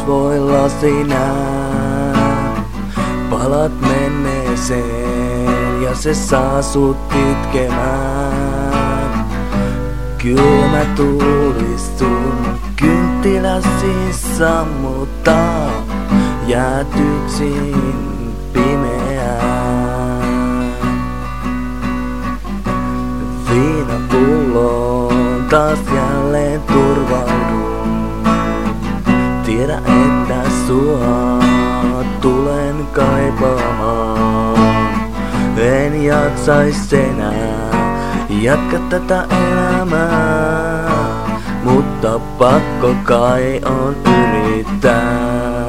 kasvoilla sinä palat menneeseen ja se saa sut itkemään. Kylmä tuuli sun kynttiläsi sammuttaa, jäät yksin pimeään. Viinapulloon taas jälleen turvaudun. Tiedä, että sua tulen kaipaamaan. En jaksais enää jatka tätä elämää, mutta pakko kai on yrittää.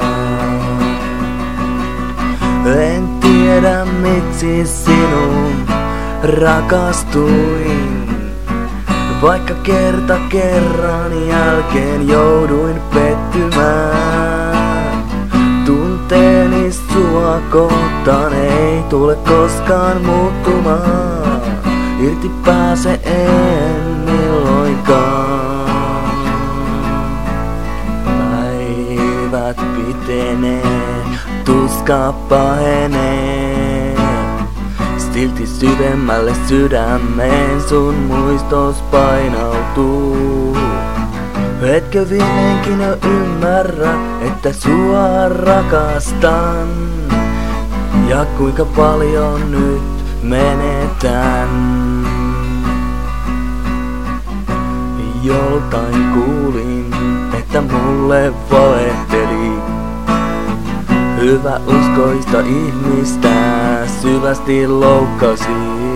En tiedä miksi sinun rakastuin, vaikka kerta kerran jälkeen jouduin pettymään. Tunteeni sua kohtaan ei tule koskaan muuttumaan. Irti pääse en milloinkaan. Päivät pitenee, tuska pahenee. Silti syvemmälle sydämeen sun muistos painautuu. Etkö viimeinkin jo ymmärrä, että sua rakastan? Ja kuinka paljon nyt menetän? Joltain kuulin, että mulle valehteli. Hyvä uskoista ihmistä syvästi loukkasi.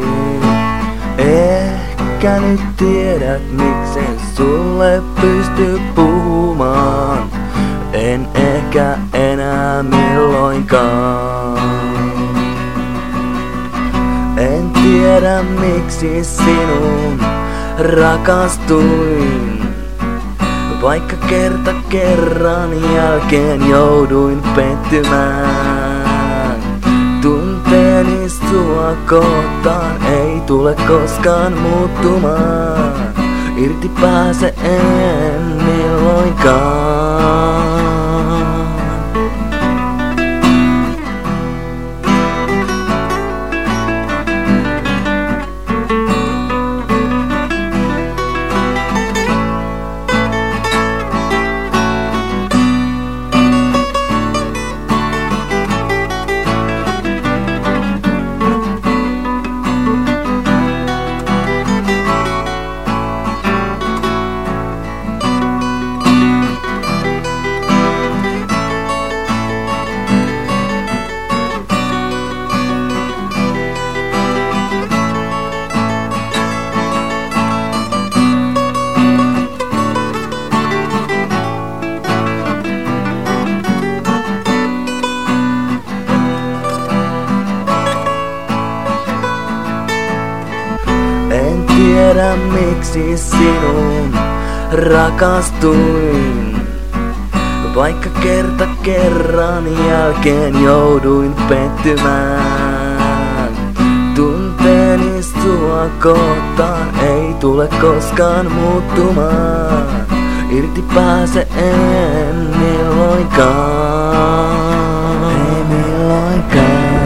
Ehkä nyt tiedät, miksen sulle pysty puhumaan. En ehkä enää milloinkaan. En tiedä miksi sinun rakastuin, vaikka kerta kerran jälkeen jouduin pettymään. Tunteeni sua kohtaan ei tule koskaan muuttumaan. Irti pääse en milloinkaan. En tiedä miksi sinun rakastuin, vaikka kerta kerran jälkeen jouduin pettymään. Tunteeni sua kohtaan ei tule koskaan muuttumaan. Irti pääse en milloinkaan. Ei milloinkaan.